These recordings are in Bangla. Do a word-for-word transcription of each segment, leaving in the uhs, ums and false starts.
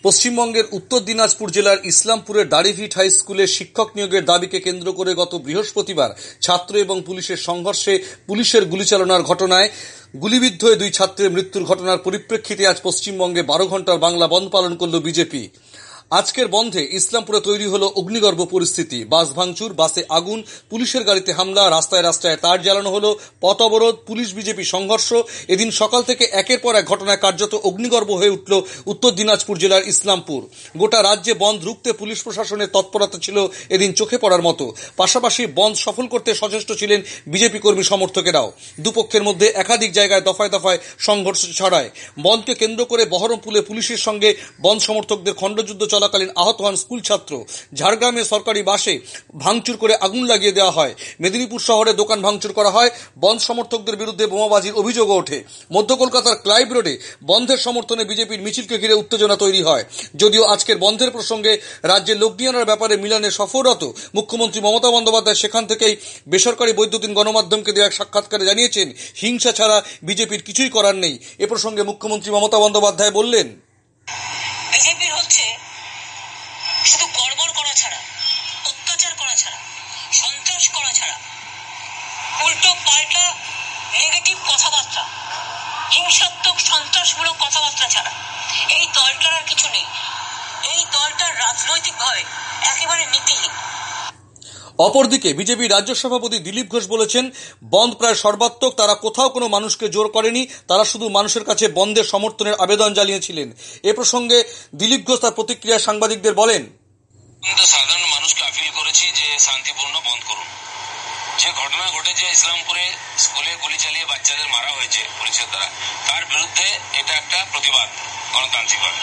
পশ্চিমবঙ্গের উত্তর দিনাজপুর জেলার ইসলামপুরের দাড়িভিট হাই স্কুলে শিক্ষক নিয়োগের দাবিকে কেন্দ্র করে গত বৃহস্পতিবার ছাত্র এবং পুলিশের সংঘর্ষে পুলিশের গুলিচালনার ঘটনায় গুলিবিদ্ধ হয়ে দুই ছাত্রের মৃত্যুর ঘটনার পরিপ্রেক্ষিতে আজ পশ্চিমবঙ্গে বারো ঘন্টার বাংলা বন্ধ পালন করল বিজেপি। আজকের বন্ধে ইসলামপুরে তৈরি হলো অগ্নিগর্ভ পরিস্থিতি। বাস ভাঙচুর, বাসে আগুন, পুলিশের গাড়িতে হামলা, রাস্তায় রাস্তায় তার জ্বালানো হলো, পথ অবরোধ, পুলিশ বিজেপি সংঘর্ষ। এদিন সকাল থেকে একের পর এক ঘটনায় কার্যত অগ্নিগর্ভ হয়ে উঠল উত্তর দিনাজপুর জেলার ইসলামপুর। গোটা রাজ্যে বন্ধ রুখতে পুলিশ প্রশাসনের তৎপরতা ছিল এদিন চোখে পড়ার মতো। পাশাপাশি বন্ধ সফল করতে সচেষ্ট ছিলেন বিজেপি কর্মী সমর্থকেরাও। দুপক্ষের মধ্যে একাধিক জায়গায় দফায় দফায় সংঘর্ষ ছড়ায়। বন্ধকে কেন্দ্র করে বহরমপুরে পুলিশের সঙ্গে বন্ধ সমর্থকদের খণ্ডযুদ্ধ চলাকালীন আহত হন স্কুল ছাত্র। ঝাড়গ্রামে সরকারি বাসে ভাঙচুর করে আগুন লাগিয়ে দেওয়া হয়। মেদিনীপুর শহরে দোকান ভাঙচুর করা হয়। বন্ধ সমর্থকদের বিরুদ্ধে বোমাবাজির অভিযোগও ওঠে। মধ্য কলকাতার ক্লাইভ রোডে বন্ধের সমর্থনে বিজেপির মিছিলকে ঘিরে উত্তেজনা তৈরি হয়। যদিও আজকের বন্ধের প্রসঙ্গে রাজ্যে লোক নিয়ে আনার ব্যাপারে মিলনে সফররত মুখ্যমন্ত্রী মমতা বন্দ্যোপাধ্যায় সেখান থেকেই বেসরকারি বৈদ্যুতিন গণমাধ্যমকে দেওয়া এক সাক্ষাৎকারে জানিয়েছেন, হিংসা ছাড়া বিজেপির কিছুই করার নেই। এ প্রসঙ্গে মুখ্যমন্ত্রী মমতা বন্দ্যোপাধ্যায় বললেন, বিজেপির হচ্ছে শুধু গড়বড় করা ছাড়া, অত্যাচার করা ছাড়া, সন্ত্রাস করা ছাড়া, উল্টো পাল্টা নেগেটিভ কথাবার্তা, হিংসাত্মক সন্ত্রাসমূলক কথাবার্তা ছাড়া এই দলটার আর কিছু নেই। এই দলটার রাজনৈতিকভাবে একেবারে নীতিহীন। অপরদিকে বিজেপি রাজ্য সভাপতি দিলীপ ঘোষ বলেছেন, বন্ধ প্রায় সর্বাত্মক। তারা কোথাও কোনো মানুষকে জোর করেনি, তারা শুধু মানুষের কাছে বন্ধের সমর্থনের আবেদন জানিয়েছিলেন। এ প্রসঙ্গে দিলীপ ঘোষ তার প্রতিক্রিয়া সাংবাদিকদের বলেন, সাধারণ মানুষকে আপিল করেছি যে শান্তিপূর্ণ বন্ধ করুন। যে ঘটনা ঘটেছে ইসলামপুরে স্কুলে গুলি চালিয়ে বাচ্চাদের মারা হয়েছে পুলিশের দ্বারা, তার বিরুদ্ধে এটা একটা প্রতিবাদ গণতান্ত্রিকভাবে।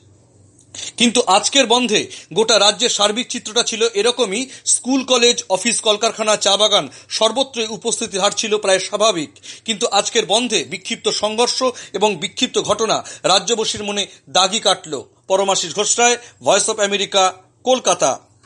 কিন্তু আজকের বন্ধে গোটা রাজ্যের সার্বিক চিত্রটা ছিল এরকমই। স্কুল, কলেজ, অফিস, কলকারখানা, চা বাগান সর্বত্রই উপস্থিতির হার ছিল প্রায় স্বাভাবিক। কিন্তু আজকের বন্ধে বিক্ষিপ্ত সংঘর্ষ এবং বিক্ষিপ্ত ঘটনা রাজ্যবাসীর মনে দাগি কাটল। Paramashis Ghoshroy, voice of America, Kolkata.